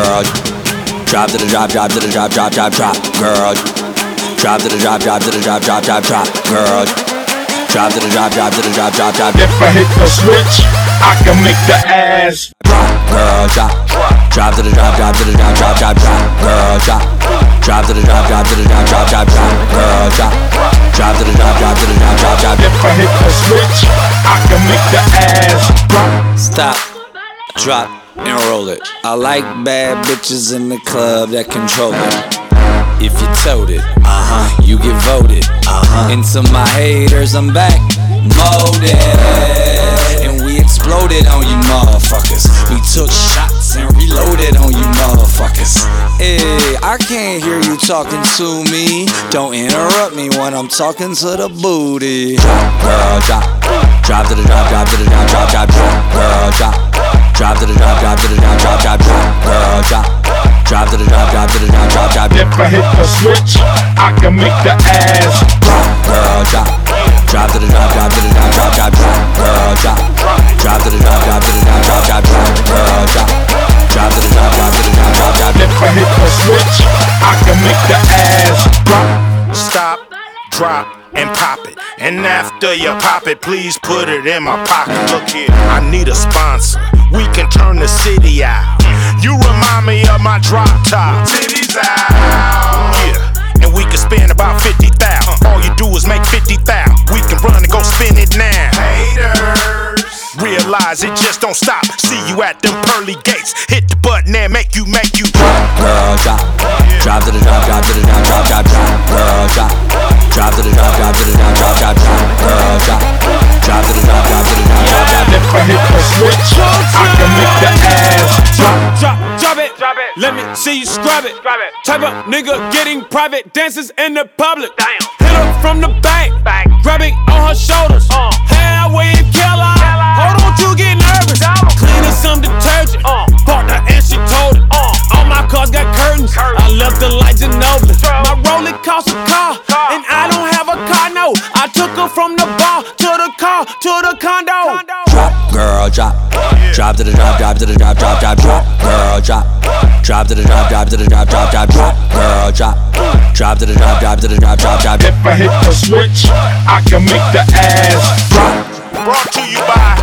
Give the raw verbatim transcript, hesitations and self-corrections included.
girl. Drop to the drop, drop to the drop, drop, drop, drop, girl. Drop to the drop, drop to the drop, drop, drop, drop, girl. Drop to the drop, drop to the drop, drop, drop. If I hit the switch, I can make the ass drop, girl, drop. Drop to the drop, drop to the drop, drop, drop, drop, girl, drop. Drop to the drop, drop to the drop, drop, drop, drop, girl, drop. Drop to the drop, drop to the drop, drop, drop. If I hit the switch, I can make the ass drop. Stop, drop, and roll it. I like bad bitches in the club that control it. If you told it, uh-huh, you get voted, uh-huh. Into my haters, I'm back, molded. And we exploded on you motherfuckers. We took shots and reloaded on you motherfuckers. Hey, I can't hear you talking to me. Don't interrupt me when I'm talking to the booty. Drop, girl, drop. Drop to the drop, drop to the drop, drop, drop, drop, girl, drop. Drop to the drop, drop to the drop, drop, drop, drop, girl, drop. Drop to the drop, drop to the drop, drop, drop. If I hit the switch, I can make the ass drop, girl, drop. Drop to the drop, drop to the drop, drop, drop, drop, girl, drop. Drop to the drop, drop to the drop, drop, drop, drop, girl, drop. Drop to the drop, drop to the drop, drop, drop. If I hit the switch, I can make the ass drop. Stop, drop, and pop it. And after you pop it, please put it in my pocket. Look here, I need a sponsor. We can turn the city out. You remind me of my drop top. Titties out. Yeah, and we can spend about fifty thousand. All you do is make fifty thousand. We can run and go spend it now. Haters. Realize it just don't stop. See you at them pearly gates. Hit the button and make you, make you drop. Girl, drop. Drop to the drop, drop to the drop, drop, drop, drop. Girl, drop. Drop to the drop, drop to the drop, drop, drop, drop. Girl, drop. Drop to the drop, drop to the drop, drop, drop. If I hit the switch, I can make the ass drop. Drop, drop it, drop it. Let me see you scrub it. Scrub it. Type of nigga getting private dances in the public. Damn. Hit her from the back, back. Grabbing on her shoulders. Uh. Hair wave killer. Hold on to get nervous. Cleaning some detergent. Uh. Bought her and she told it. Uh. All my cars got curtains. curtains. I left the lights in open. My Rollie cost a car, car, and I don't have a car. No, I took her from the bar to the car to the condo. condo. Drop, girl, drop. Drop to the drop, drop to the drop, drop, drop, drop. Girl, drop. Drop to the drop, drop to the drop, drop, drop, drop. Girl, drop. Drop to the drop, drop to the drop, drop, drop. If I hit the switch, I can make the ass drop. Brought to you by